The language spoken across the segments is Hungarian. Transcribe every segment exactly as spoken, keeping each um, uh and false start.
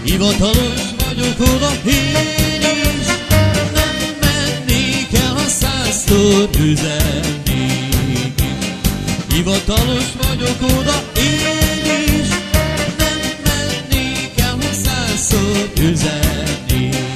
Hivatalos vagyok oda én is, nem mennék el, ha százszor üzennék is. Hivatalos vagyok oda én is, nem mennék el, ha százszor üzennék is.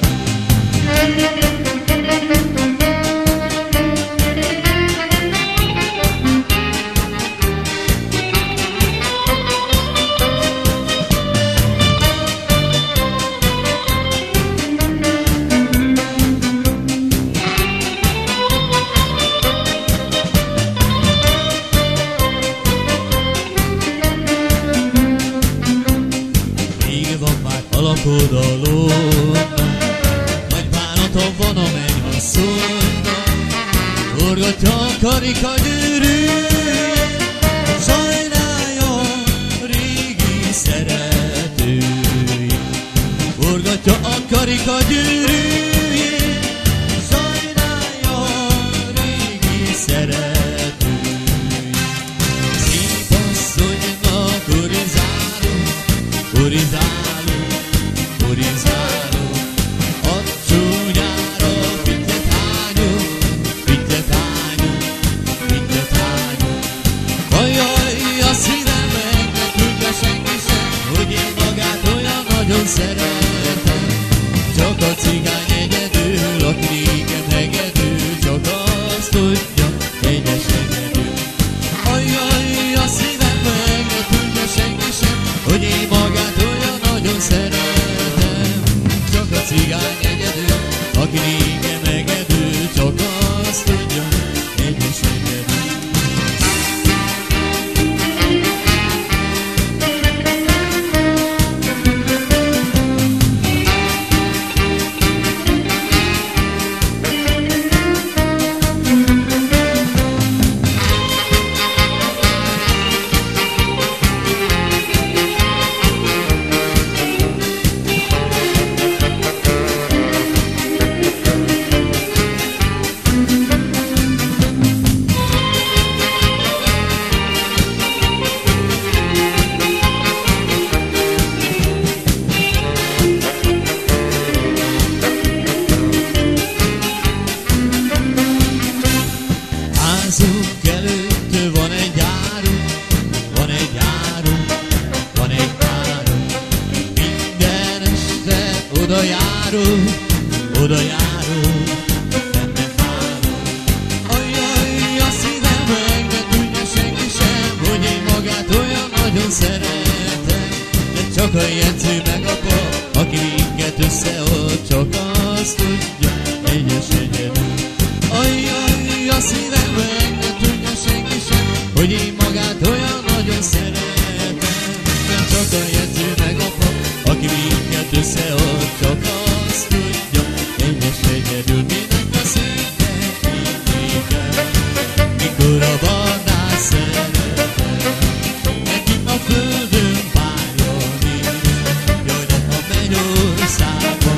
Alakodalomnak, nagy bánata van a mennyasszonynak, forgatja a karikagyűrűjét, sajnálja a régi szeretőjét. Forgatja a karikagyűrűjét, sajnálja a régi szeretőjét. Szép asszonynak urizálunk, urizálunk, urizálunk, a csúnyára fittyet hányunk, fittyet hányunk, fittyet hányunk. Ajaj, a szívem meg ne tudja senki sem, hogy én magát olyan nagyon szeretem. Csak a cigány egyedül, aki régen hegedül, csak azt tudja, egyes egyedül. Ajaj, a szívem meg ne tudja senki sem, hogy én magát olyan nagyon szeretem. Csak a cigány egyedül, aki régen megedül, csak azt tudja, egyes egyedül. Házunk előtt van egy árunk, van egy árunk, van egy árunk. Minden este oda járunk, oda járunk, nem nem várunk. Ajaj, a szívem meg ne tudja senki sem, hogy én magát olyan nagyon szeretem. De csak a jegyző meg a pap, aki minket összeholt, csak azt tudja, egyes egyedül. Ajaj, a szívem meg ne tudja senki sem, hogy én magát olyan nagyon szeretem. Mert csak a jegyző meg a pap, aki minket összeholt, csak azt tudja, egyes egyedül. Minek a szépen mindig, mikor a barnát szeretem, nekik a földön pálya nincs, jaj, de a mennyországban